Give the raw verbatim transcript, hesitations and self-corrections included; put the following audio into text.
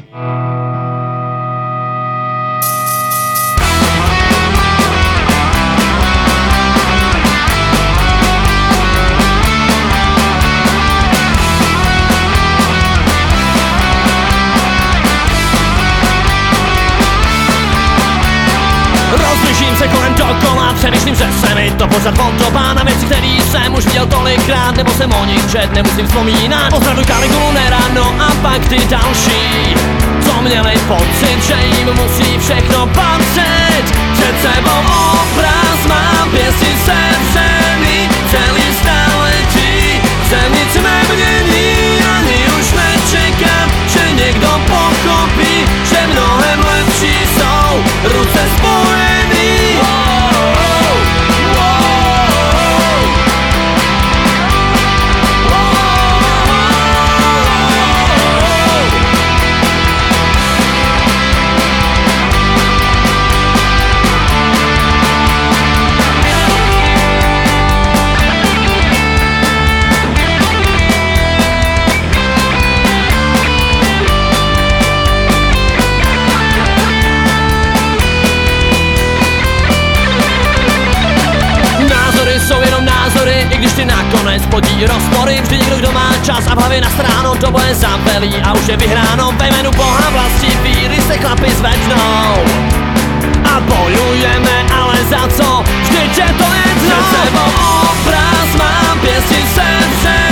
Rozlížím se kolem dokola, přemýšlím, že se mi to pořád podobá na věci, který jsem už viděl tolikrát, nebo jsem o nich čet, nemusím vzpomínat. Opravdu Caligulu, Nerano a pak ty další, co měli pocit, že jim musí všechno patřit. Před sebou obraz mám, pěstí sevřený, celý staletí se nic nemění, ani už nečekám, že někdo pochopí, že mnohem lepší jsou ruce spojený. Jsou jenom názory, i když ty nakonec plodí rozpory. Vždy někdo, kdo má čas a v hlavě na stránu, to boje zavelí a už je vyhráno. Ve jménu Boha vlastní víry se chlapi zvednou a bojujeme, ale za co? Vždyť je to jedno. Před sebou obraz mám, pěstí sevře